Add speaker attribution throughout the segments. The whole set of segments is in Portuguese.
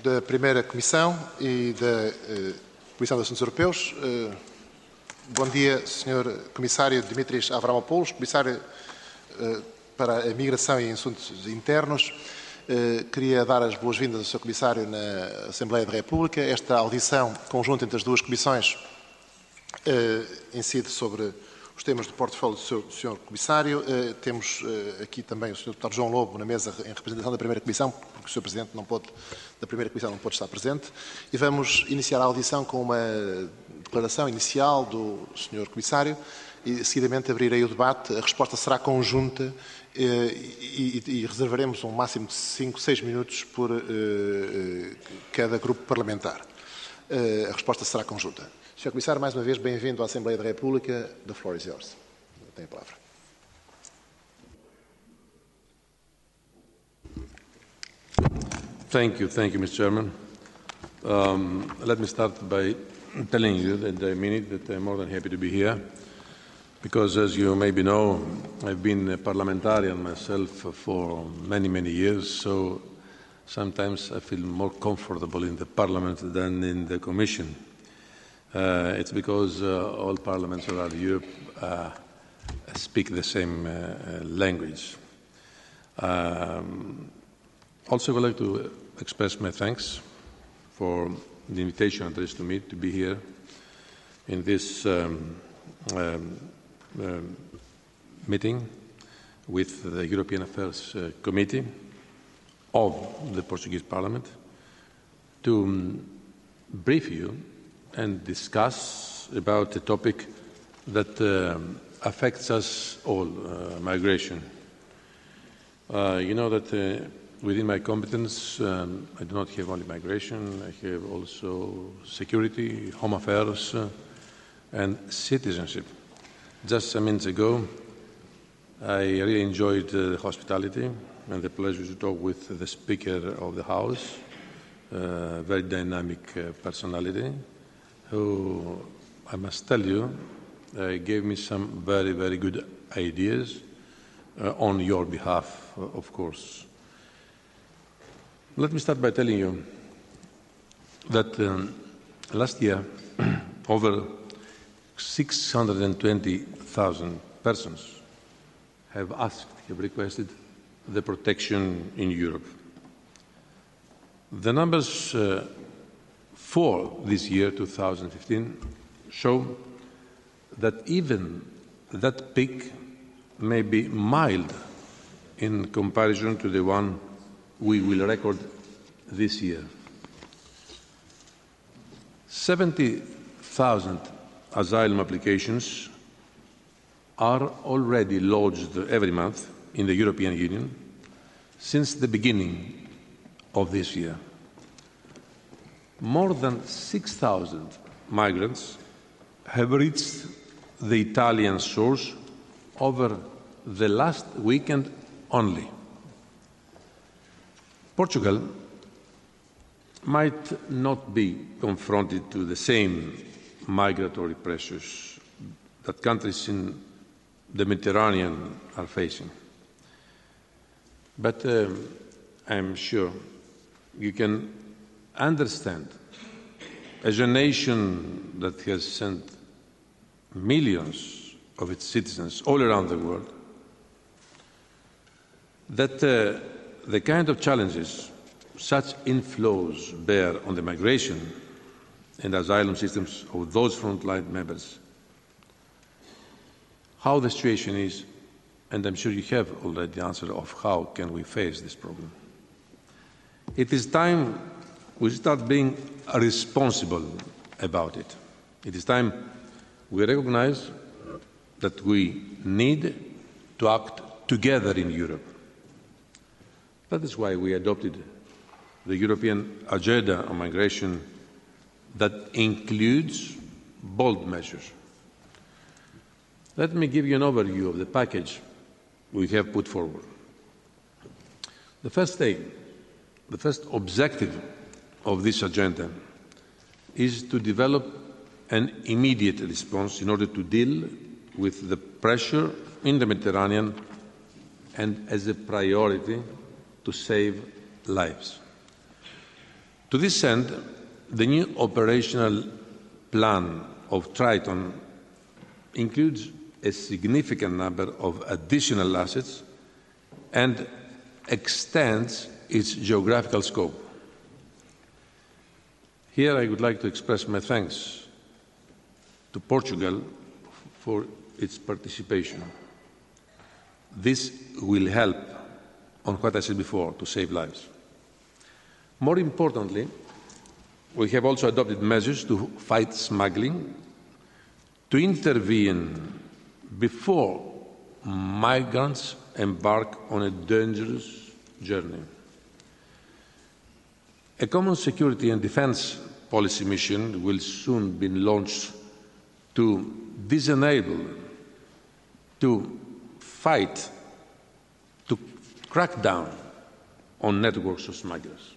Speaker 1: da Primeira Comissão e da Comissão dos Assuntos Europeus. Bom dia, Sr. Comissário Dimitris Avramopoulos, Comissário para a Migração e Assuntos Internos. Queria dar as boas-vindas ao Sr. Comissário na Assembleia da República. Esta audição conjunta entre as duas comissões incide sobre os temas do portfólio do Sr. Comissário. Temos aqui também o Sr. Dr. João Lobo na mesa em representação da Primeira Comissão, porque o Sr. Presidente da Primeira Comissão não pôde estar presente. E vamos iniciar a audição com uma declaração inicial do Sr. Comissário e, seguidamente, abrirei o debate. A resposta será conjunta e reservaremos um máximo de 5, 6 minutos por cada grupo parlamentar. A resposta será conjunta. Sr. Comissário, mais uma vez, bem-vindo à Assembleia da República. The floor is yours. Tem a palavra.
Speaker 2: Thank you, Mr. Chairman. Let me start by telling you that I mean it, that I'm more than happy to be here, because as you maybe know, I've been a parliamentarian myself for many, many years, so sometimes I feel more comfortable in the Parliament than in the Commission. It's because all parliaments around Europe speak the same language. Also, I would like to express my thanks for the invitation addressed to me to be here in this meeting with the European Affairs Committee of the Portuguese Parliament to brief you and discuss about a topic that affects us all, migration. You know that within my competence, I do not have only migration, I have also security, home affairs, and citizenship. Just some minutes ago, I really enjoyed hospitality and the pleasure to talk with the Speaker of the House, very dynamic personality, who, I must tell you, gave me some very, very good ideas on your behalf, of course. Let me start by telling you that last year, over 620,000 persons have requested the protection in Europe. The numbers for this year, 2015, show that even that peak may be mild in comparison to the one we will record this year. 70,000 asylum applications are already lodged every month in the European Union since the beginning of this year. More than 6,000 migrants have reached the Italian shores over the last weekend only. Portugal might not be confronted to the same migratory pressures that countries in the Mediterranean are facing. But I'm sure you can understand, as a nation that has sent millions of its citizens all around the world, that the kind of challenges such inflows bear on the migration and asylum systems of those frontline members, how the situation is, and I'm sure you have already the answer of how can we face this problem. It is time we start being responsible about it. It is time we recognize that we need to act together in Europe. That is why we adopted the European Agenda on Migration that includes bold measures. Let me give you an overview of the package we have put forward. The first aim, the first objective of this agenda is to develop an immediate response in order to deal with the pressure in the Mediterranean and as a priority to save lives. To this end, the new operational plan of Triton includes a significant number of additional assets and extends its geographical scope. Here I would like to express my thanks to Portugal for its participation. This will help, on what I said before, to save lives. More importantly, we have also adopted measures to fight smuggling, to intervene before migrants embark on a dangerous journey. A common security and defence policy mission will soon be launched to disable, to fight, to crack down on networks of smugglers.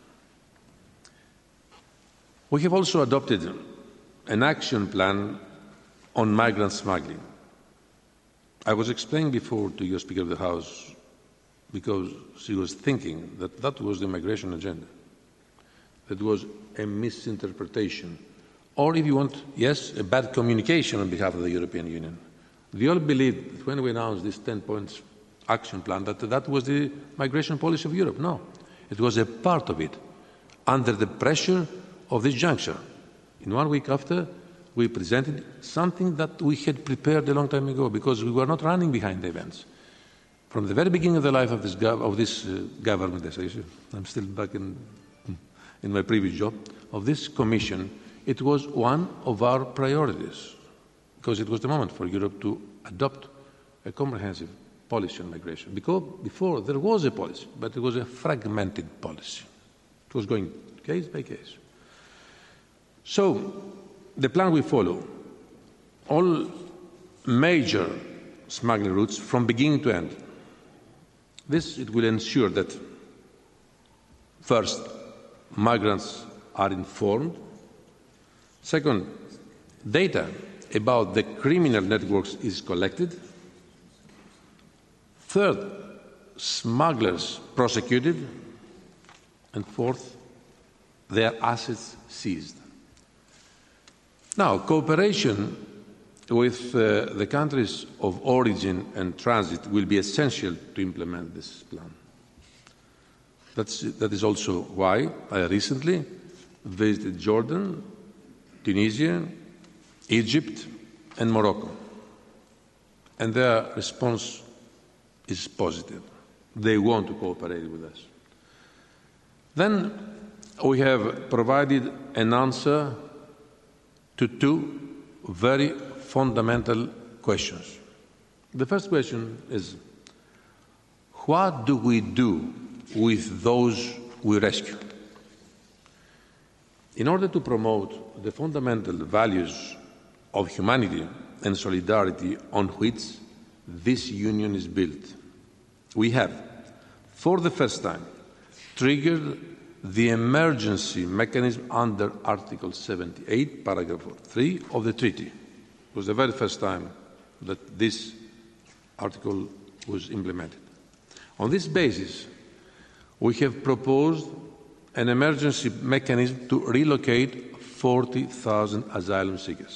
Speaker 2: We have also adopted an action plan on migrant smuggling. I was explaining before to your Speaker of the House because she was thinking that that was the migration agenda. That was a misinterpretation. Or if you want, yes, a bad communication on behalf of the European Union. We all believed that when we announced this 10-point action plan that that was the migration policy of Europe. No, it was a part of it, under the pressure of this juncture. In 1 week after, we presented something that we had prepared a long time ago because we were not running behind the events. From the very beginning of the life of this government, as I say, I'm still back in my previous job, of this Commission, it was one of our priorities because it was the moment for Europe to adopt a comprehensive policy on migration. Because before there was a policy, but it was a fragmented policy. It was going case by case. So, the plan we follow, all major smuggling routes from beginning to end. This, it will ensure that, first, migrants are informed. Second, data about the criminal networks is collected. Third, smugglers prosecuted. And fourth, their assets seized. Now, cooperation with the countries of origin and transit will be essential to implement this plan. That is also why I recently visited Jordan, Tunisia, Egypt, and Morocco. And their response is positive. They want to cooperate with us. Then we have provided an answer to two very fundamental questions. The first question is, what do we do with those we rescue? In order to promote the fundamental values of humanity and solidarity on which this Union is built, we have, for the first time, triggered the emergency mechanism under Article 78, paragraph 3 of the Treaty. It was the very first time that this article was implemented. On this basis, we have proposed an emergency mechanism to relocate 40,000 asylum seekers.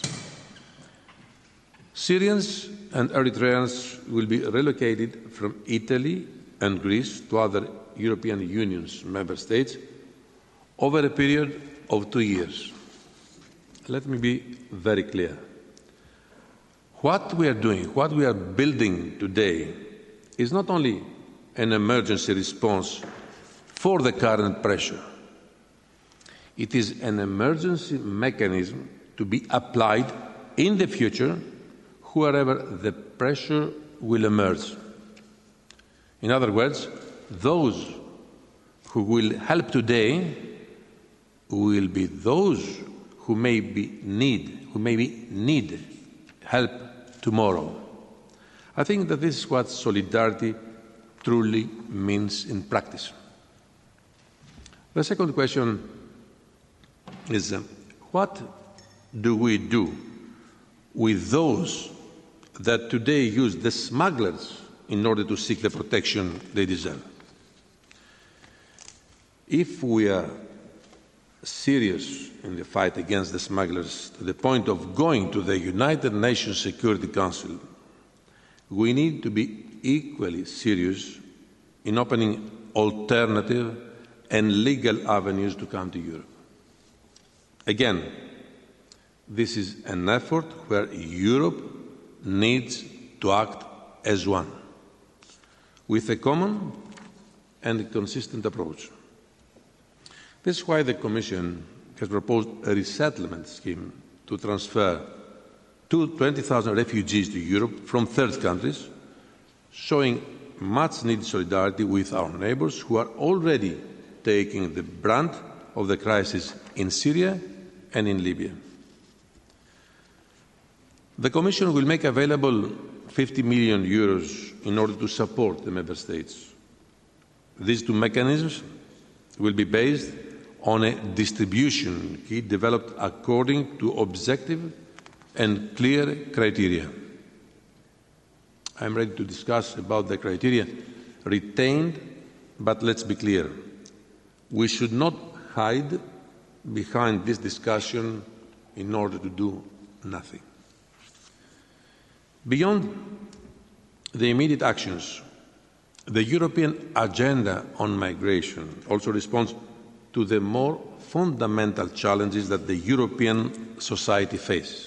Speaker 2: Syrians and Eritreans will be relocated from Italy and Greece to other European Union's member states over a period of 2 years. Let me be very clear. What we are doing, what we are building today, is not only an emergency response for the current pressure. It is an emergency mechanism to be applied in the future wherever the pressure will emerge. In other words, those who will help today will be those who maybe need help tomorrow. I think that this is what solidarity truly means in practice. The second question is, what do we do with those that today use the smugglers in order to seek the protection they deserve? If we are serious in the fight against the smugglers to the point of going to the United Nations Security Council, we need to be equally serious in opening alternative and legal avenues to come to Europe. Again, this is an effort where Europe needs to act as one, with a common and consistent approach. This is why the Commission has proposed a resettlement scheme to transfer 20,000 refugees to Europe from third countries, showing much-needed solidarity with our neighbours who are already taking the brunt of the crisis in Syria and in Libya. The Commission will make available €50 million in order to support the Member States. These two mechanisms will be based on a distribution key developed according to objective and clear criteria. I am ready to discuss about the criteria retained, but let's be clear. We should not hide behind this discussion in order to do nothing. Beyond the immediate actions, the European Agenda on Migration also responds to the more fundamental challenges that the European society faces.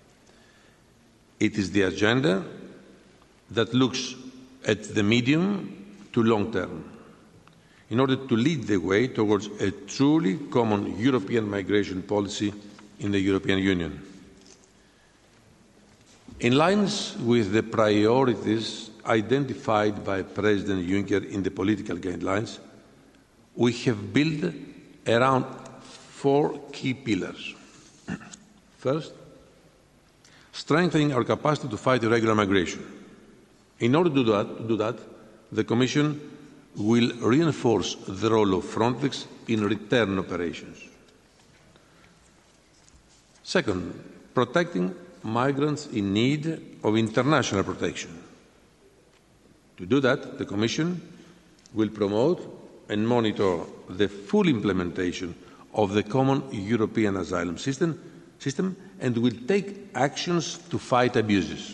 Speaker 2: It is the agenda that looks at the medium to long term in order to lead the way towards a truly common European migration policy in the European Union. In line with the priorities identified by President Juncker in the political guidelines, we have built around 4 key pillars. First, strengthening our capacity to fight irregular migration. In order to do that, the Commission will reinforce the role of Frontex in return operations. Second, protecting migrants in need of international protection. To do that, the Commission will promote and monitor the full implementation of the common European asylum system and will take actions to fight abuses.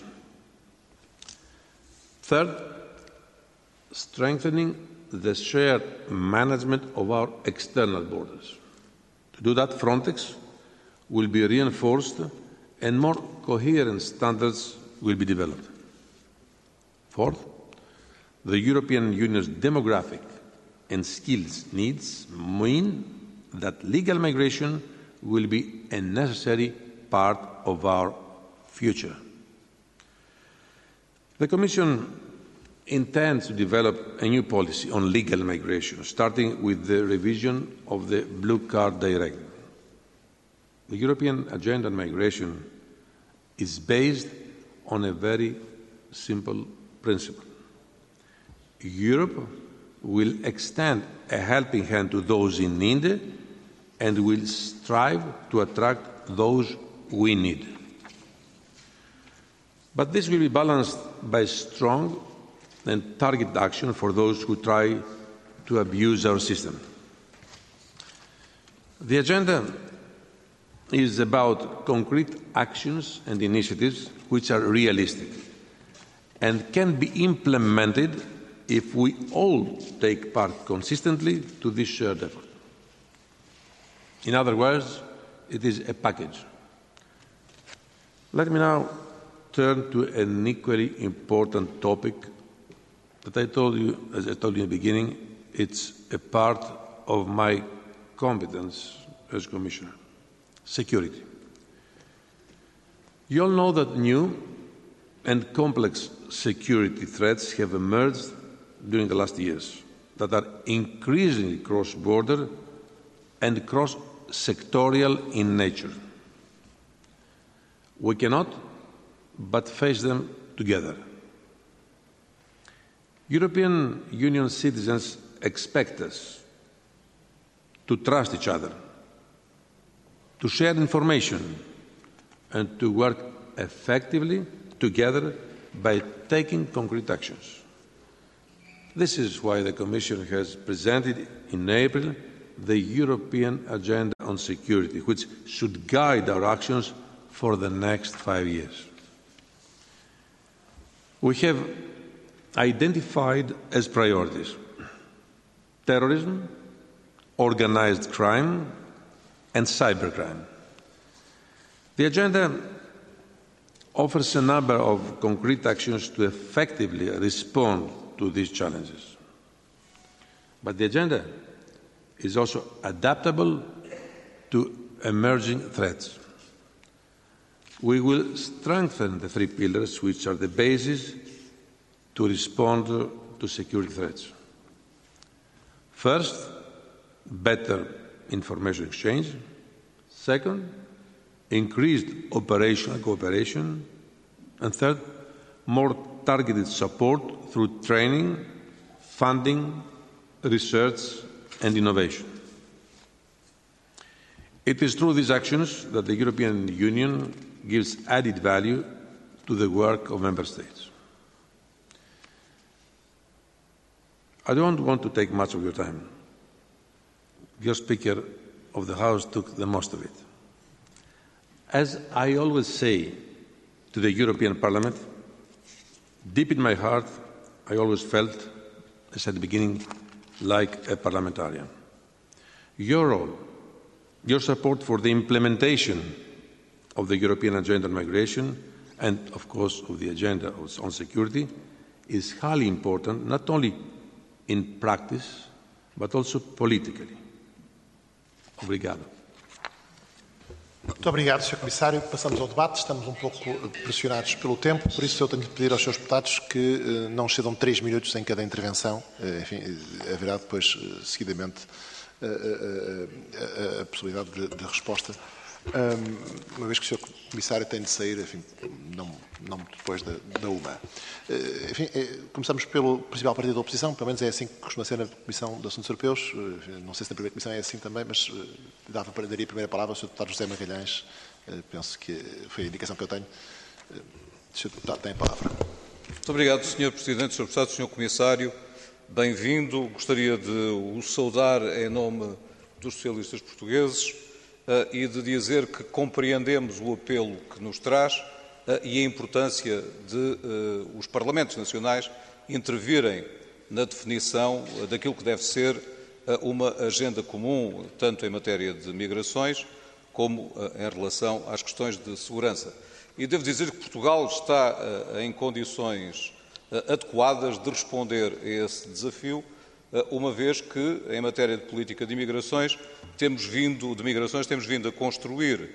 Speaker 2: Third, strengthening the shared management of our external borders. To do that, Frontex will be reinforced and more coherent standards will be developed. Fourth, the European Union's demographic and skills needs mean that legal migration will be a necessary part of our future. The Commission intends to develop a new policy on legal migration, starting with the revision of the Blue Card Directive. The European Agenda on Migration is based on a very simple principle. Europe will extend a helping hand to those in need and will strive to attract those we need. But this will be balanced by strong and targeted action for those who try to abuse our system. The agenda is about concrete actions and initiatives which are realistic and can be implemented if we all take part consistently to this shared effort. In other words, it is a package. Let me now turn to an equally important topic that I told you, as I told you in the beginning, it's a part of my competence as Commissioner: security. You all know that new and complex security threats have emerged during the last years that are increasingly cross-border and cross-sectorial in nature. We cannot but face them together. European Union citizens expect us to trust each other, to share information, and to work effectively together by taking concrete actions. This is why the Commission has presented in April the European Agenda on security, which should guide our actions for the next 5 years. We have identified as priorities terrorism, organised crime, and cybercrime. The agenda offers a number of concrete actions to effectively respond to these challenges. But the agenda is also adaptable to emerging threats. We will strengthen the 3 pillars which are the basis to respond to security threats. First, better information exchange. Second, increased operational cooperation. And third, more targeted support through training, funding, research and innovation. It is through these actions that the European Union gives added value to the work of Member States. I don't want to take much of your time. Your Speaker of the House took the most of it. As I always say to the European Parliament, deep in my heart, I always felt, as at the beginning, like a parliamentarian. Your role, your support for the implementation of the European Agenda on Migration and, of course, of the Agenda on Security is highly important, not only in practice, but also politically. Obrigado.
Speaker 1: Muito obrigado, Sr. Comissário. Passamos ao debate. Estamos um pouco pressionados pelo tempo, por isso eu tenho de pedir aos seus deputados que não excedam 3 minutos em cada intervenção. Enfim, haverá depois, seguidamente, a possibilidade de resposta. Uma vez que o Sr. Comissário tem de sair, enfim, não muito depois da uma. Enfim, começamos pelo principal partido da oposição, pelo menos é assim que costuma ser na Comissão de Assuntos Europeus. Não sei se na primeira Comissão é assim também, mas daria a primeira palavra ao Sr. Deputado José Magalhães. Penso que foi a indicação que eu tenho. O Sr. Deputado tem a palavra.
Speaker 3: Muito obrigado, Sr. Presidente, Sr. Deputado, Sr. Comissário. Bem-vindo. Gostaria de o saudar em nome dos socialistas portugueses e de dizer que compreendemos o apelo que nos traz e a importância de os Parlamentos Nacionais intervirem na definição daquilo que deve ser uma agenda comum, tanto em matéria de migrações como em relação às questões de segurança. E devo dizer que Portugal está em condições adequadas de responder a esse desafio, uma vez que, em matéria de política de migrações, temos vindo a construir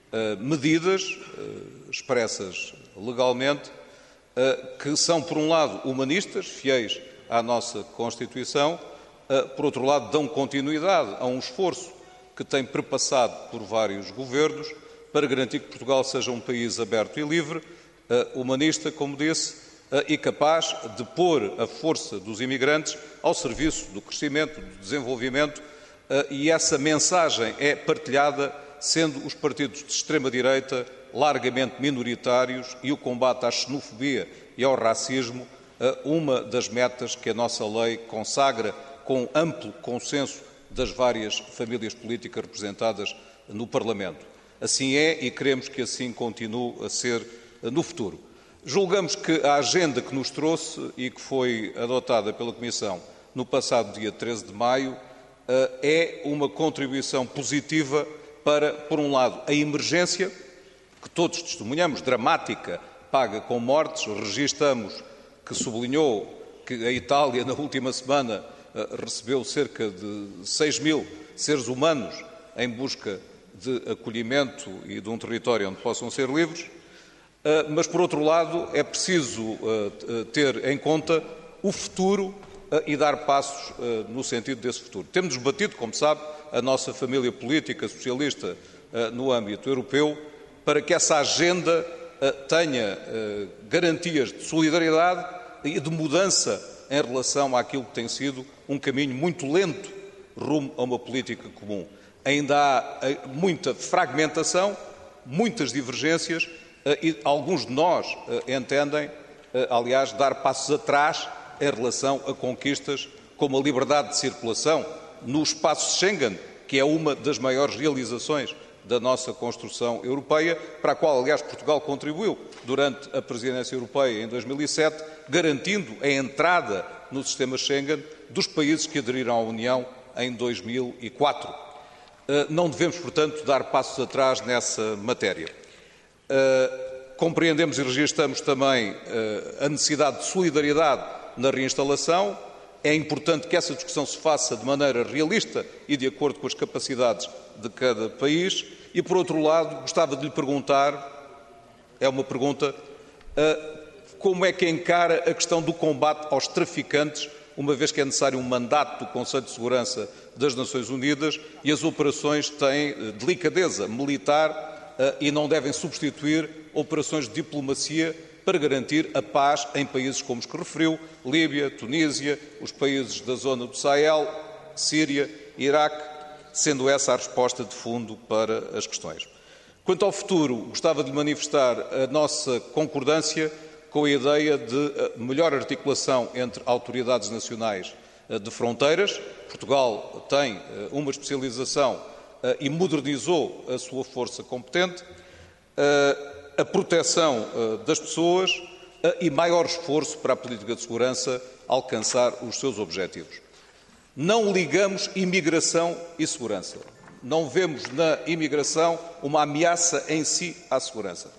Speaker 3: medidas expressas legalmente que são, por um lado, humanistas, fiéis à nossa Constituição, por outro lado, dão continuidade a um esforço que tem perpassado por vários governos para garantir que Portugal seja um país aberto e livre, humanista, como disse, e capaz de pôr a força dos imigrantes ao serviço do crescimento, do desenvolvimento, e essa mensagem é partilhada, sendo os partidos de extrema-direita largamente minoritários e o combate à xenofobia e ao racismo uma das metas que a nossa lei consagra com amplo consenso das várias famílias políticas representadas no Parlamento. Assim é e queremos que assim continue a ser no futuro. Julgamos que a agenda que nos trouxe e que foi adotada pela Comissão no passado dia 13 de maio é uma contribuição positiva para, por um lado, a emergência, que todos testemunhamos, dramática, paga com mortes. Registamos que sublinhou que a Itália, na última semana, recebeu cerca de 6.000 seres humanos em busca de acolhimento e de um território onde possam ser livres. Mas, por outro lado, é preciso ter em conta o futuro e dar passos no sentido desse futuro. Temos debatido, como sabe, a nossa família política socialista no âmbito europeu para que essa agenda tenha garantias de solidariedade e de mudança em relação àquilo que tem sido um caminho muito lento rumo a uma política comum. Ainda há muita fragmentação, muitas divergências e alguns de nós entendem, aliás, dar passos atrás em relação a conquistas como a liberdade de circulação no espaço Schengen, que é uma das maiores realizações da nossa construção europeia, para a qual, aliás, Portugal contribuiu durante a presidência europeia em 2007, garantindo a entrada no sistema Schengen dos países que aderiram à União em 2004. Não devemos, portanto, dar passos atrás nessa matéria. Compreendemos e registramos também a necessidade de solidariedade na reinstalação. É importante que essa discussão se faça de maneira realista e de acordo com as capacidades de cada país. E, por outro lado, gostava de lhe perguntar, é uma pergunta, como é que encara a questão do combate aos traficantes, uma vez que é necessário um mandato do Conselho de Segurança das Nações Unidas e as operações têm delicadeza militar e não devem substituir operações de diplomacia para garantir a paz em países como os que referiu, Líbia, Tunísia, os países da zona do Sahel, Síria, Iraque, sendo essa a resposta de fundo para as questões. Quanto ao futuro, gostava de manifestar a nossa concordância com a ideia de melhor articulação entre autoridades nacionais de fronteiras. Portugal tem uma especialização e modernizou a sua força competente, a proteção das pessoas e maior esforço para a política de segurança alcançar os seus objetivos. Não ligamos imigração e segurança. Não vemos na imigração uma ameaça em si à segurança.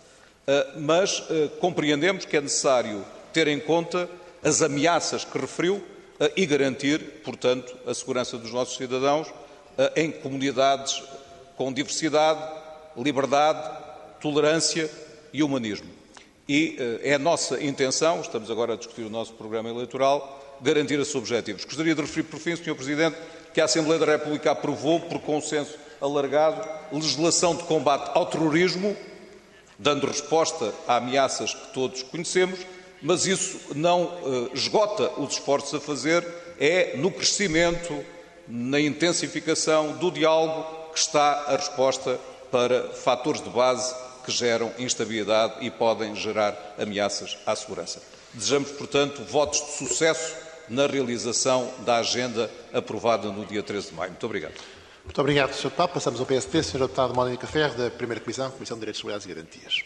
Speaker 3: Mas compreendemos que é necessário ter em conta as ameaças que referiu e garantir, portanto, a segurança dos nossos cidadãos em comunidades com diversidade, liberdade, tolerância e humanismo. E é a nossa intenção, estamos agora a discutir o nosso programa eleitoral, garantir esses objetivos. Gostaria de referir, por fim, Sr. Presidente, que a Assembleia da República aprovou, por consenso alargado, legislação de combate ao terrorismo, dando resposta a ameaças que todos conhecemos, mas isso não esgota os esforços a fazer, é no crescimento, na intensificação do diálogo que está a resposta para fatores de base que geram instabilidade e podem gerar ameaças à segurança. Desejamos, portanto, votos de sucesso na realização da agenda aprovada no dia 13 de maio. Muito obrigado.
Speaker 1: Muito obrigado, Sr. Deputado. Passamos ao PSD. Sr. Deputado Mónica Ferro, da Primeira Comissão, Comissão de Direitos, Liberdades e Garantias.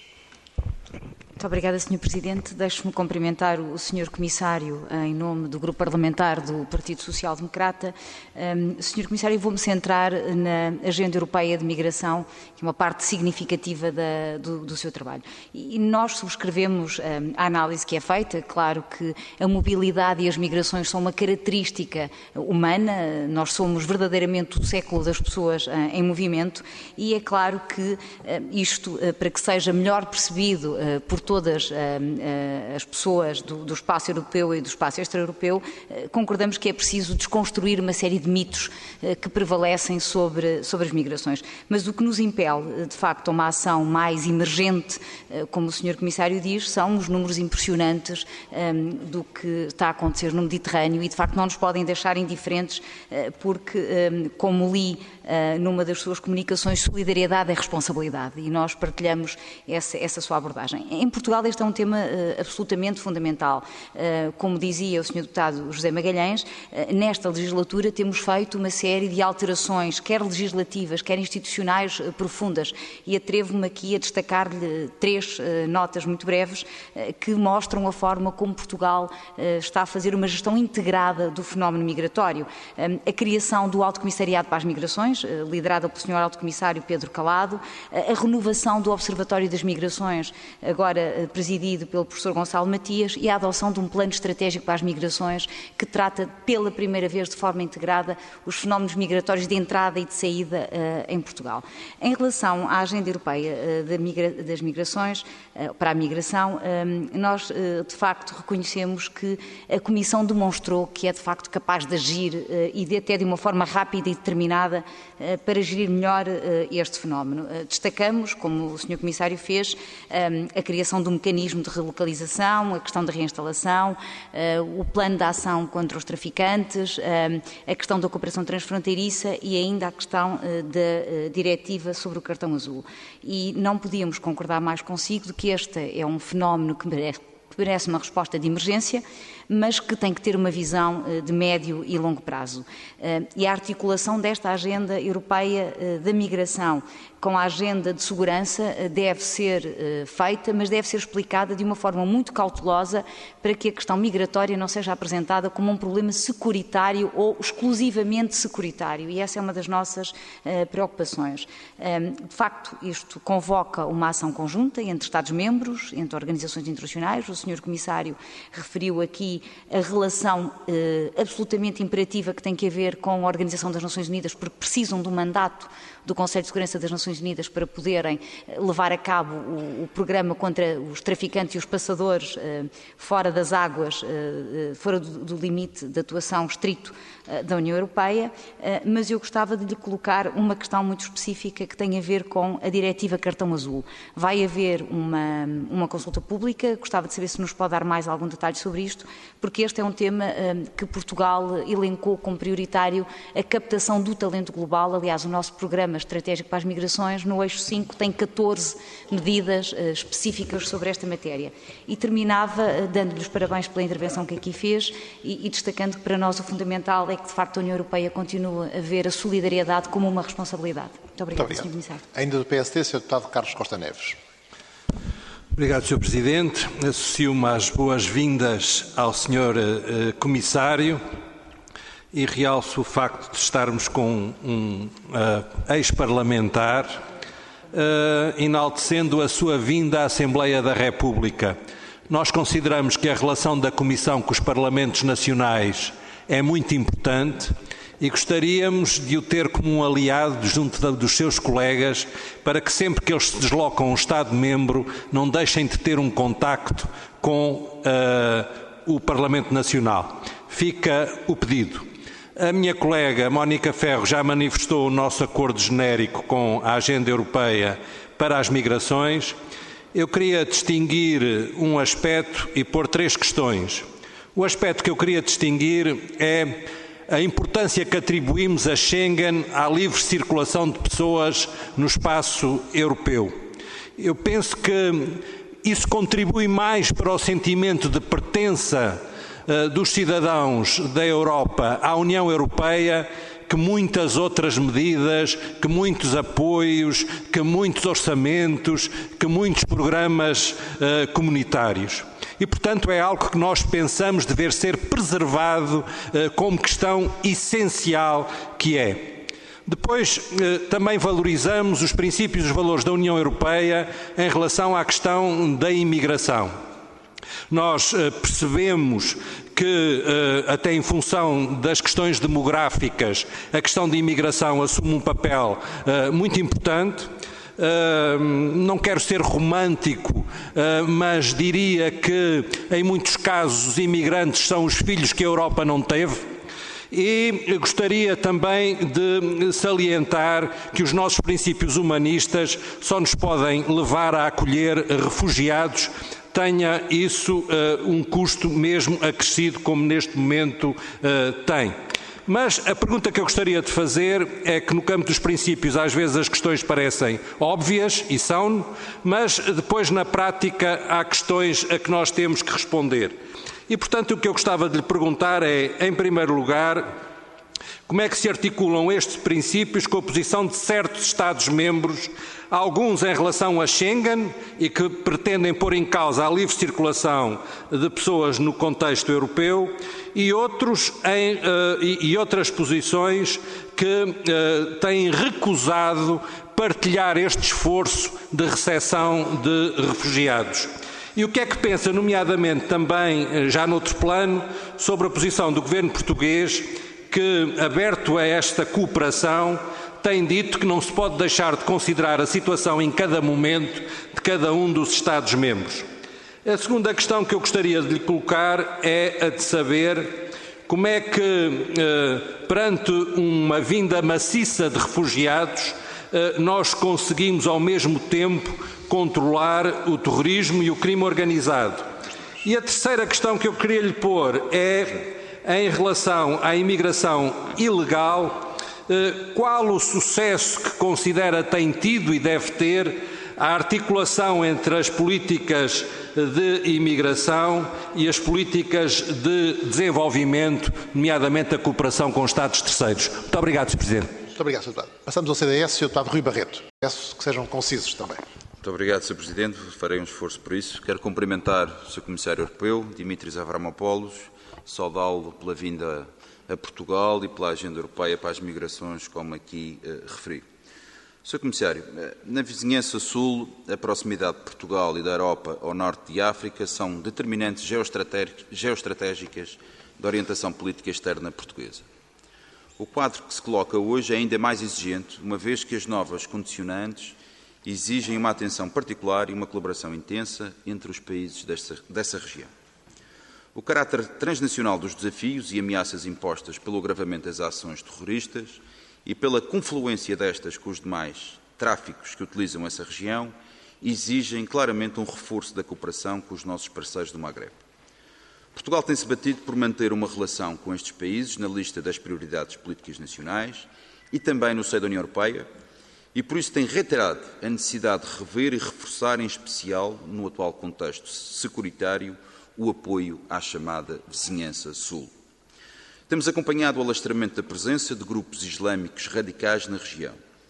Speaker 4: Muito obrigada, Sr. Presidente. Deixe-me cumprimentar o Sr. Comissário em nome do Grupo Parlamentar do Partido Social Democrata. Sr. Comissário, vou-me centrar na Agenda Europeia de Migração, que é uma parte significativa do seu trabalho. E nós subscrevemos a análise que é feita. Claro que a mobilidade e as migrações são uma característica humana. Nós somos verdadeiramente o século das pessoas em movimento e é claro que isto, para que seja melhor percebido por todas as pessoas do espaço europeu e do espaço extra-europeu, concordamos que é preciso desconstruir uma série de mitos que prevalecem sobre as migrações. Mas o que nos impele, de facto, a uma ação mais emergente, como o Sr. Comissário diz, são os números impressionantes do que está a acontecer no Mediterrâneo e, de facto, não nos podem deixar indiferentes porque, como li numa das suas comunicações, solidariedade é responsabilidade e nós partilhamos essa sua abordagem. Em Portugal este é um tema absolutamente fundamental. Como dizia o Sr. Deputado José Magalhães, nesta legislatura temos feito uma série de alterações, quer legislativas, quer institucionais profundas e atrevo-me aqui a destacar-lhe 3 notas muito breves que mostram a forma como Portugal está a fazer uma gestão integrada do fenómeno migratório. A criação do Alto Comissariado para as Migrações, liderada pelo Sr. Alto Comissário Pedro Calado, a renovação do Observatório das Migrações, agora presidido pelo professor Gonçalo Matias, e a adoção de um plano estratégico para as migrações que trata pela primeira vez de forma integrada os fenómenos migratórios de entrada e de saída em Portugal. Em relação à Agenda Europeia das Migrações, para a migração, nós de facto reconhecemos que a Comissão demonstrou que é de facto capaz de agir e até de uma forma rápida e determinada para gerir melhor este fenómeno. Destacamos, como o Sr. Comissário fez, a criação de um mecanismo de relocalização, a questão da reinstalação, o plano de ação contra os traficantes, a questão da cooperação transfronteiriça e ainda a questão da diretiva sobre o cartão azul. E não podíamos concordar mais consigo de que este é um fenómeno que merece uma resposta de emergência. mas que tem que ter uma visão de médio e longo prazo. E a articulação desta agenda europeia da migração com a agenda de segurança deve ser feita, mas deve ser explicada de uma forma muito cautelosa para que a questão migratória não seja apresentada como um problema securitário ou exclusivamente securitário, e essa é uma das nossas preocupações. De facto, isto convoca uma ação conjunta entre Estados-membros, entre organizações internacionais. O Sr. Comissário referiu aqui a relação absolutamente imperativa que tem que haver com a Organização das Nações Unidas, porque precisam do mandato do Conselho de Segurança das Nações Unidas para poderem levar a cabo o programa contra os traficantes e os passadores fora das águas, fora do limite de atuação estrito da União Europeia, mas eu gostava de lhe colocar uma questão muito específica que tem a ver com a Diretiva Cartão Azul. Vai haver uma consulta pública, gostava de saber se nos pode dar mais algum detalhe sobre isto, porque este é um tema que Portugal elencou como prioritário, a captação do talento global. Aliás, o nosso programa estratégico para as migrações, no eixo 5, tem 14 medidas específicas sobre esta matéria. E terminava dando-lhe os parabéns pela intervenção que aqui fez e destacando que para nós o fundamental é que, de facto, a União Europeia continua a ver a solidariedade como uma responsabilidade. Muito obrigado, Sr. Comissário.
Speaker 1: Ainda do PSD, Sr. Deputado Carlos Costa Neves.
Speaker 5: Obrigado, Sr. Presidente. Associo-me às boas-vindas ao Sr. Comissário e realço o facto de estarmos com um ex-parlamentar enaltecendo a sua vinda à Assembleia da República. Nós consideramos que a relação da Comissão com os Parlamentos Nacionais é muito importante e gostaríamos de o ter como um aliado junto dos seus colegas para que sempre que eles se deslocam a um Estado-membro não deixem de ter um contacto com o Parlamento Nacional. Fica o pedido. A minha colega Mónica Ferro já manifestou o nosso acordo genérico com a Agenda Europeia para as migrações. Eu queria distinguir um aspecto e pôr 3 questões. O aspecto que eu queria distinguir é a importância que atribuímos a Schengen à livre circulação de pessoas no espaço europeu. Eu penso que isso contribui mais para o sentimento de pertença dos cidadãos da Europa à União Europeia que muitas outras medidas, que muitos apoios, que muitos orçamentos, que muitos programas comunitários. E, portanto, é algo que nós pensamos dever ser preservado como questão essencial que é. Depois, também valorizamos os princípios e os valores da União Europeia em relação à questão da imigração. Nós percebemos que, até em função das questões demográficas, a questão da imigração assume um papel muito importante. Não quero ser romântico, mas diria que, em muitos casos, os imigrantes são os filhos que a Europa não teve. E gostaria também de salientar que os nossos princípios humanistas só nos podem levar a acolher refugiados, tenha isso um custo mesmo acrescido como neste momento tem. Mas a pergunta que eu gostaria de fazer é que no campo dos princípios às vezes as questões parecem óbvias e são, mas depois na prática há questões a que nós temos que responder. E portanto o que eu gostava de lhe perguntar é, em primeiro lugar, como é que se articulam estes princípios com a posição de certos Estados-membros, alguns em relação a Schengen e que pretendem pôr em causa a livre circulação de pessoas no contexto europeu e outros e outras posições que têm recusado partilhar este esforço de recepção de refugiados. E o que é que pensa, nomeadamente também, já noutro plano, sobre a posição do governo português que, aberto a esta cooperação, tem dito que não se pode deixar de considerar a situação em cada momento de cada um dos Estados-membros. A segunda questão que eu gostaria de lhe colocar é a de saber como é que, perante uma vinda maciça de refugiados, nós conseguimos ao mesmo tempo controlar o terrorismo e o crime organizado. E a terceira questão que eu queria lhe pôr é em relação à imigração ilegal, qual o sucesso que considera tem tido e deve ter a articulação entre as políticas de imigração e as políticas de desenvolvimento, nomeadamente a cooperação com Estados terceiros. Muito obrigado, Sr. Presidente.
Speaker 1: Muito obrigado, Sr. Deputado. Passamos ao CDS, Sr. Deputado Rui Barreto. Peço que sejam concisos também.
Speaker 6: Muito obrigado, Sr. Presidente. Farei um esforço por isso. Quero cumprimentar o Sr. Comissário Europeu, Dimitris Avramopoulos, saudá-lo pela vinda a Portugal e pela agenda europeia para as migrações, como aqui referi. Sr. Comissário, na vizinhança sul, a proximidade de Portugal e da Europa ao norte de África são determinantes geoestratégicas da orientação política externa portuguesa. O quadro que se coloca hoje é ainda mais exigente, uma vez que as novas condicionantes exigem uma atenção particular e uma colaboração intensa entre os países dessa região. O caráter transnacional dos desafios e ameaças impostas pelo agravamento das ações terroristas e pela confluência destas com os demais tráficos que utilizam essa região exigem claramente um reforço da cooperação com os nossos parceiros do Magreb. Portugal tem-se batido por manter uma relação com estes países na lista das prioridades políticas nacionais e também no seio da União Europeia, e por isso tem reiterado a necessidade de rever e reforçar, em especial no atual contexto securitário, o apoio à chamada vizinhança sul. Temos acompanhado o alastramento da presença de grupos islâmicos radicais na região.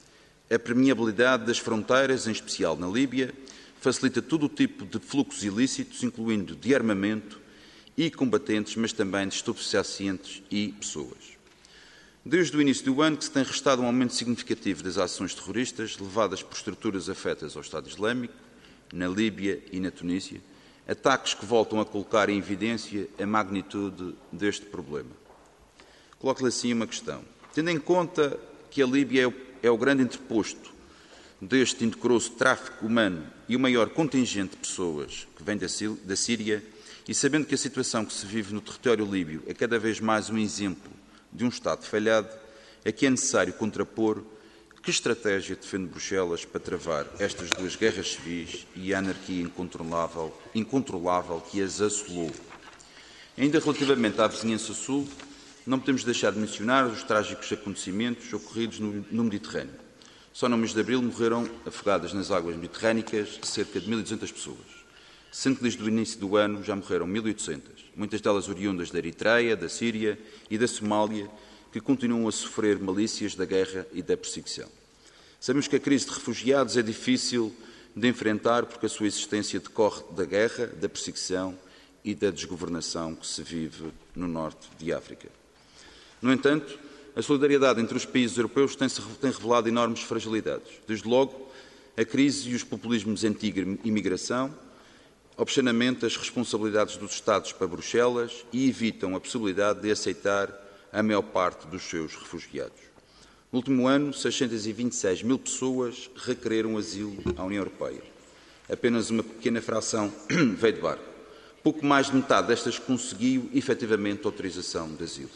Speaker 6: A permeabilidade das fronteiras, em especial na Líbia, facilita todo o tipo de fluxos ilícitos, incluindo de armamento e combatentes, mas também de estupefacientes e pessoas. Desde o início do ano que se tem registado um aumento significativo das ações terroristas levadas por estruturas afetas ao Estado Islâmico, na Líbia e na Tunísia, ataques que voltam a colocar em evidência a magnitude deste problema. Coloco-lhe assim uma questão. Tendo em conta que a Líbia é o grande interposto deste indecoroso tráfico humano e o maior contingente de pessoas que vem da Síria, e sabendo que a situação que se vive no território líbio é cada vez mais um exemplo de um Estado falhado, é que é necessário contrapor que estratégia defende Bruxelas para travar estas duas guerras civis e a anarquia incontrolável que as assolou. Ainda relativamente à vizinhança sul, não podemos deixar de mencionar os trágicos acontecimentos ocorridos no Mediterrâneo. Só no mês de abril morreram afogadas nas águas mediterrânicas cerca de 1.200 pessoas, sendo que desde o início do ano já morreram 1.800, muitas delas oriundas da Eritreia, da Síria e da Somália, que continuam a sofrer malícias da guerra e da perseguição. Sabemos que a crise de refugiados é difícil de enfrentar porque a sua existência decorre da guerra, da perseguição e da desgovernação que se vive no norte de África. No entanto, a solidariedade entre os países europeus tem revelado enormes fragilidades. Desde logo, a crise e os populismos anti-imigração, obscenamente as responsabilidades dos Estados para Bruxelas e evitam a possibilidade de aceitar a maior parte dos seus refugiados. No último ano, 626 mil pessoas requereram asilo à União Europeia. Apenas uma pequena fração veio de barco. Pouco mais de metade destas conseguiu, efetivamente, autorização de asilo.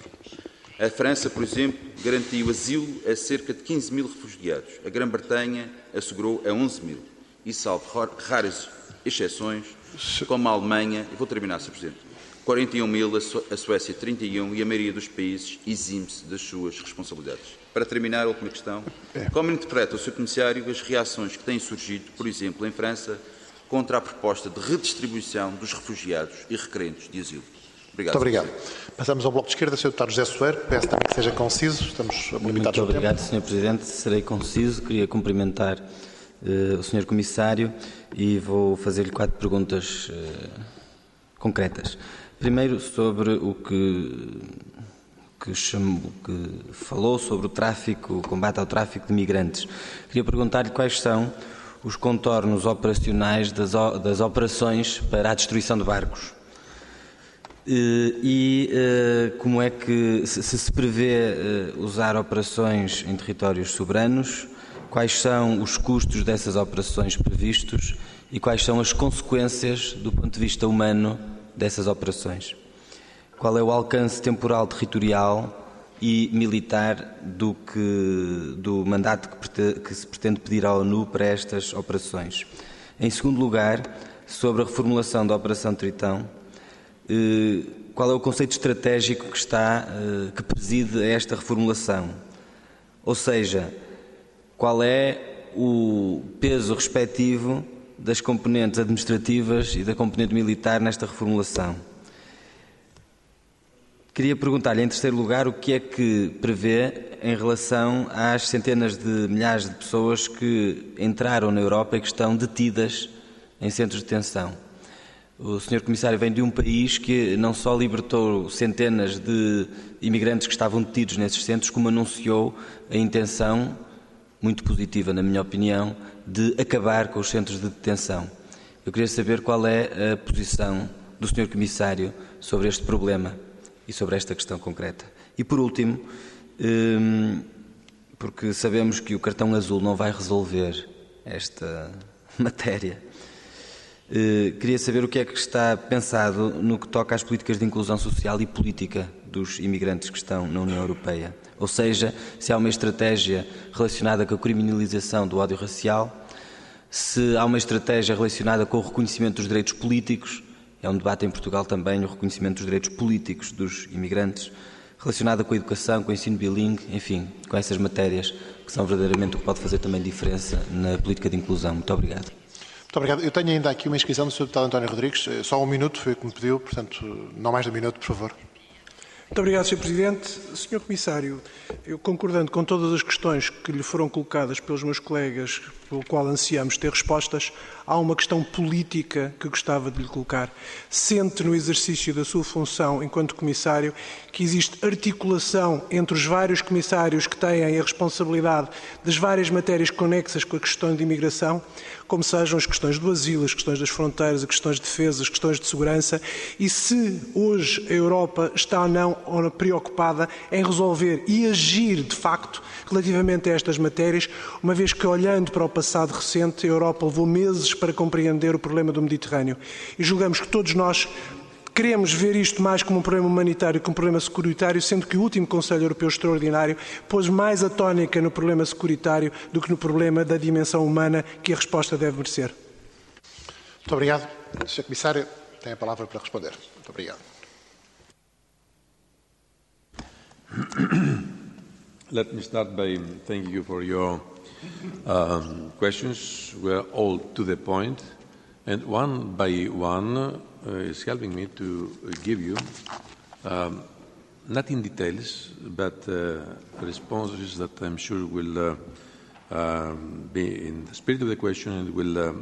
Speaker 6: A França, por exemplo, garantiu asilo a cerca de 15 mil refugiados. A Grã-Bretanha assegurou a 11 mil. E, salvo raras exceções, como a Alemanha, vou terminar, Sr. Presidente, 41 mil, a Suécia 31 e a maioria dos países exime-se das suas responsabilidades. Para terminar, a última questão. Como interpreta o Sr. Comissário as reações que têm surgido, por exemplo, em França, contra a proposta de redistribuição dos refugiados e requerentes de asilo? Obrigado.
Speaker 1: Muito obrigado. Passamos ao Bloco de Esquerda, Sr. Deputado José Soeiro. Peço também que seja conciso, estamos limitados no tempo.
Speaker 7: Muito obrigado, Sr. Presidente. Serei conciso. Queria cumprimentar o Sr. Comissário e vou fazer-lhe 4 perguntas concretas. Primeiro, sobre o que falou sobre o tráfico, o combate ao tráfico de migrantes. Queria perguntar-lhe quais são os contornos operacionais das operações para a destruição de barcos. Como é que se prevê usar operações em territórios soberanos, quais são os custos dessas operações previstos e quais são as consequências do ponto de vista humano dessas operações. Qual é o alcance temporal, territorial e militar do mandato que se pretende pedir à ONU para estas operações? Em segundo lugar, sobre a reformulação da Operação Tritão, qual é o conceito estratégico que preside a esta reformulação? Ou seja, qual é o peso respectivo das componentes administrativas e da componente militar nesta reformulação. Queria perguntar-lhe, em terceiro lugar, o que é que prevê em relação às centenas de milhares de pessoas que entraram na Europa e que estão detidas em centros de detenção. O Sr. Comissário vem de um país que não só libertou centenas de imigrantes que estavam detidos nesses centros, como anunciou a intenção, muito positiva na minha opinião, de acabar com os centros de detenção. Eu queria saber qual é a posição do Sr. Comissário sobre este problema e sobre esta questão concreta. E por último, porque sabemos que o cartão azul não vai resolver esta matéria, queria saber o que é que está pensado no que toca às políticas de inclusão social e política dos imigrantes que estão na União Europeia. Ou seja, se há uma estratégia relacionada com a criminalização do ódio racial, se há uma estratégia relacionada com o reconhecimento dos direitos políticos, é um debate em Portugal também, o reconhecimento dos direitos políticos dos imigrantes, relacionada com a educação, com o ensino bilingue, enfim, com essas matérias que são verdadeiramente o que pode fazer também diferença na política de inclusão. Muito obrigado.
Speaker 1: Muito obrigado. Eu tenho ainda aqui uma inscrição do Sr. Deputado António Rodrigues. Só 1 minuto, foi o que me pediu, portanto, não mais de 1 minuto, por favor.
Speaker 8: Muito obrigado, Sr. Presidente. Sr. Comissário, eu concordando com todas as questões que lhe foram colocadas pelos meus colegas, pelo qual ansiamos ter respostas, há uma questão política que gostava de lhe colocar. Sente no exercício da sua função enquanto Comissário que existe articulação entre os vários comissários que têm a responsabilidade das várias matérias conexas com a questão de imigração, como sejam as questões do asilo, as questões das fronteiras, as questões de defesa, as questões de segurança, e se hoje a Europa está ou não preocupada em resolver e agir, de facto, relativamente a estas matérias, uma vez que, olhando para o passado recente, a Europa levou meses para compreender o problema do Mediterrâneo. E julgamos que todos nós queremos ver isto mais como um problema humanitário que um problema securitário, sendo que o último Conselho Europeu Extraordinário pôs mais a tónica no problema securitário do que no problema da dimensão humana que a resposta deve merecer.
Speaker 1: Muito obrigado. Sr. Comissário, tem a palavra para responder. Muito obrigado.
Speaker 2: Let me start by thanking you for your questions. We're all to the point, and one by one is helping me to give you, not in details, but responses that I'm sure will be in the spirit of the question and will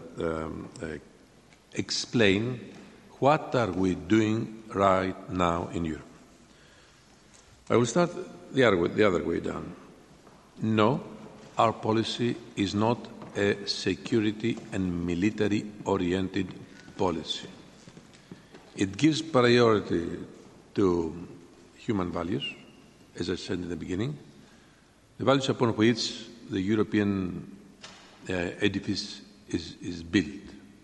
Speaker 2: explain what are we doing right now in Europe. I will start the other way down. No, our policy is not a security and military-oriented policy. It gives priority to human values, as I said in the beginning, the values upon which the European edifice is built.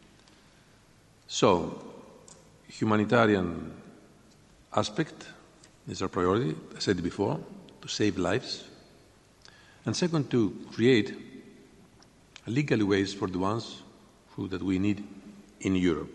Speaker 2: So, humanitarian aspect is our priority, I said it before, to save lives. And second, to create legal ways for the ones that we need in Europe.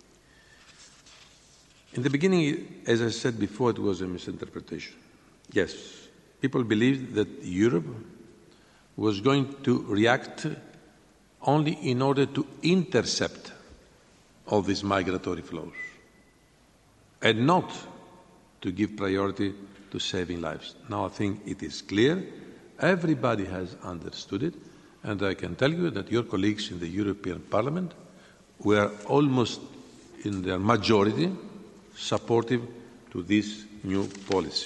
Speaker 2: In the beginning, as I said before, it was a misinterpretation. Yes, people believed that Europe was going to react only in order to intercept all these migratory flows and not to give priority to saving lives. Now I think it is clear, everybody has understood it, and I can tell you that your colleagues in the European Parliament were almost in their majority supportive to this new policy.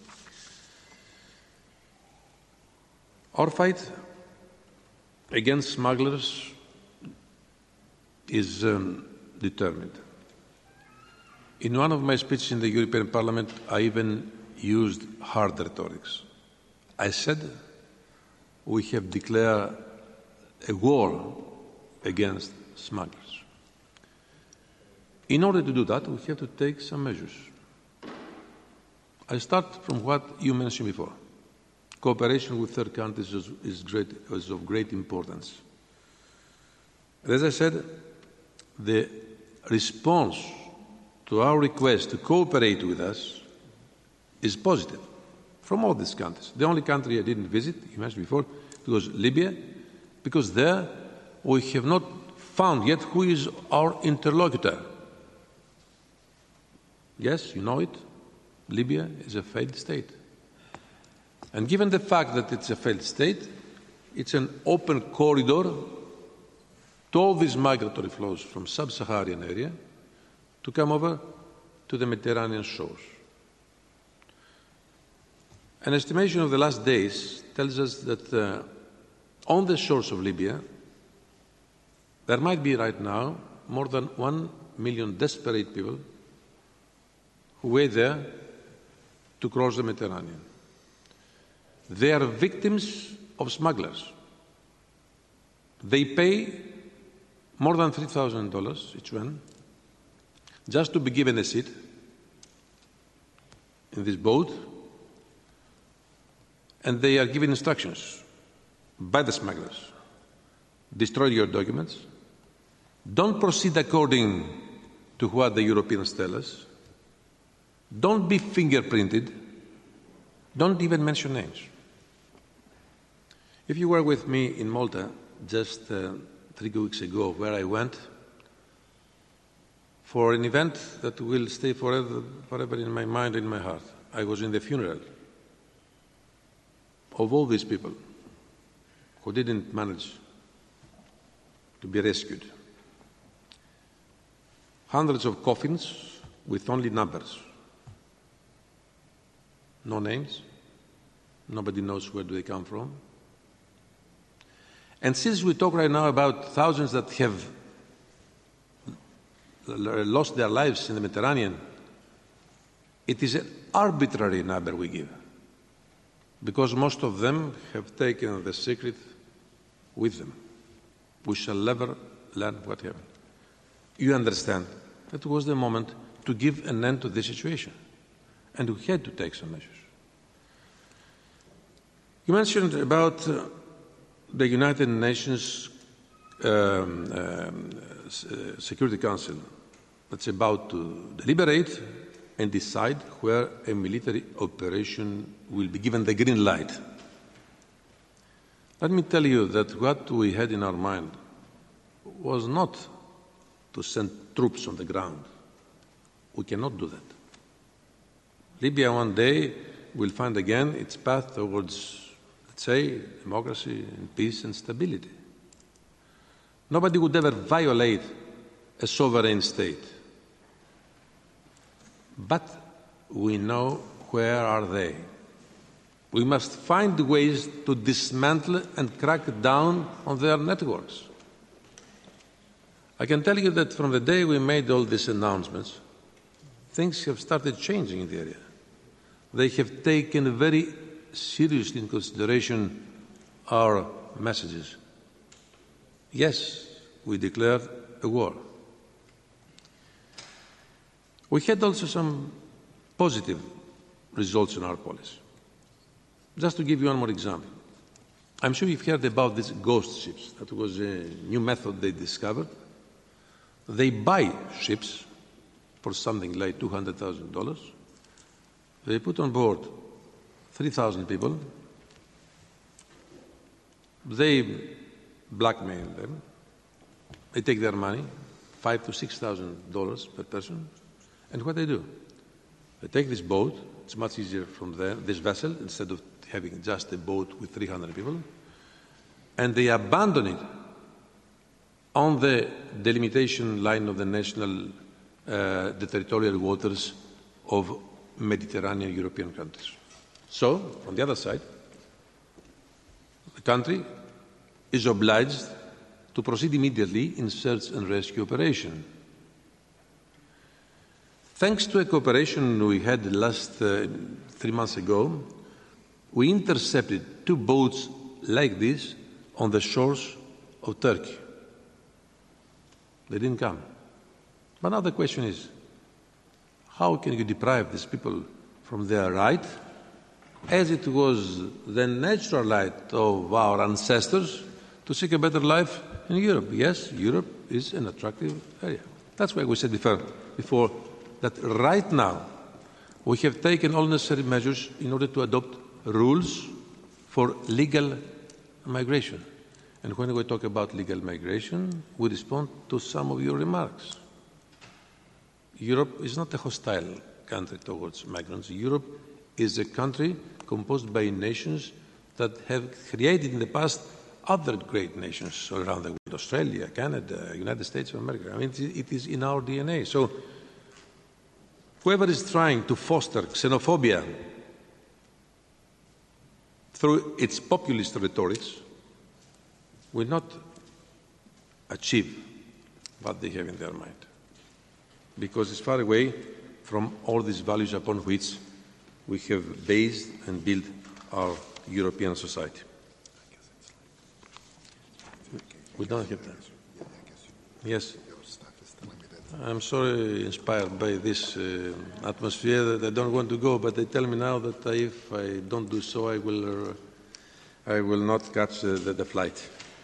Speaker 2: Our fight against smugglers is determined. In one of my speeches in the European Parliament, I even used hard rhetorics. I said we have declared a war against smugglers. In order to do that, we have to take some measures. I start from what you mentioned before. Cooperation with third countries is of great importance. As I said, the response to our request to cooperate with us is positive from all these countries. The only country I didn't visit, you mentioned before, it was Libya, because there we have not found yet who is our interlocutor. Yes, you know it, Libya is a failed state. And given the fact that it's a failed state, it's an open corridor to all these migratory flows from sub-Saharan area to come over to the Mediterranean shores. An estimation of the last days tells us that on the shores of Libya, there might be right now more than 1 million desperate people who wait there to cross the Mediterranean. They are victims of smugglers. They pay more than $3,000 each one just to be given a seat in this boat, and they are given instructions by the smugglers. Destroy your documents. Don't proceed according to what the Europeans tell us. Don't be fingerprinted. Don't even mention names. If you were with me in Malta just 3 weeks ago, where I went for an event that will stay forever in my mind and in my heart, I was in the funeral of all these people who didn't manage to be rescued. Hundreds of coffins with only numbers. No names. Nobody knows where do they come from. And since we talk right now about thousands that have lost their lives in the Mediterranean, it is an arbitrary number we give, because most of them have taken the secret with them. We shall never learn what happened. You understand that it was the moment to give an end to this situation, and we had to take some measures. You mentioned about the United Nations Security Council that's about to deliberate and decide where a military operation will be given the green light. Let me tell you that what we had in our mind was not to send troops on the ground. We cannot do that. Libya one day will find again its path towards, let's say, democracy and peace and stability. Nobody would ever violate a sovereign state. But we know where are they. We must find ways to dismantle and crack down on their networks. I can tell you that from the day we made all these announcements, things have started changing in the area. They have taken very seriously in consideration our messages. Yes, we declared a war. We had also some positive results in our policy. Just to give you one more example. I'm sure you've heard about these ghost ships. That was a new method they discovered. They buy ships for something like $200,000. They put on board 3,000 people. They blackmail them. They take their money, $5,000 to $6,000 per person. And what they do? They take this boat. It's much easier from there, this vessel, instead of having just a boat with 300 people, and they abandon it on the delimitation line of the the territorial waters of Mediterranean European countries. So, on the other side, the country is obliged to proceed immediately in search and rescue operation. Thanks to a cooperation we had last 3 months ago, we intercepted 2 boats like this on the shores of Turkey. They didn't come. But now the question is, how can you deprive these people from their right, as it was the natural right of our ancestors to seek a better life in Europe? Yes, Europe is an attractive area. That's why we said before that right now we have taken all necessary measures in order to adopt rules for legal migration. And when we talk about legal migration, we respond to some of your remarks. Europe is not a hostile country towards migrants. Europe is a country composed by nations that have created in the past other great nations around the world, Australia, Canada, United States of America. I mean, it is in our DNA. So whoever is trying to foster xenophobia through its populist rhetorics will not achieve what they have in their mind, because it's far away from all these values upon which we have based and built our European society. We don't have time. Yes. I'm sorry, inspired by this atmosphere, that I don't want to go, but they tell me now that if I don't do so, I will not catch the flight.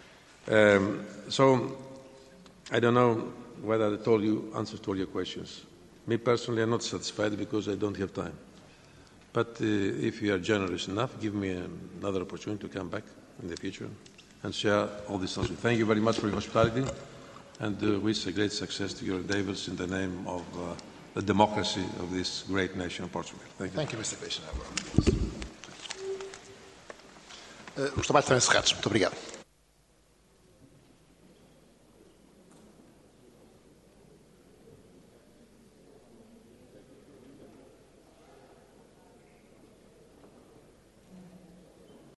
Speaker 2: So I don't know whether I told you answers to all your questions. Me personally, I'm not satisfied because I don't have time. But if you are generous enough, give me another opportunity to come back in the future and share all this knowledge. Thank you very much for your hospitality, and wish a great success to your endeavors in the name of the democracy of this great nation, Portugal. Thank you.
Speaker 1: Thank you, Mr. Peixoto. Os trabalhos estão encerrados. Muito obrigado.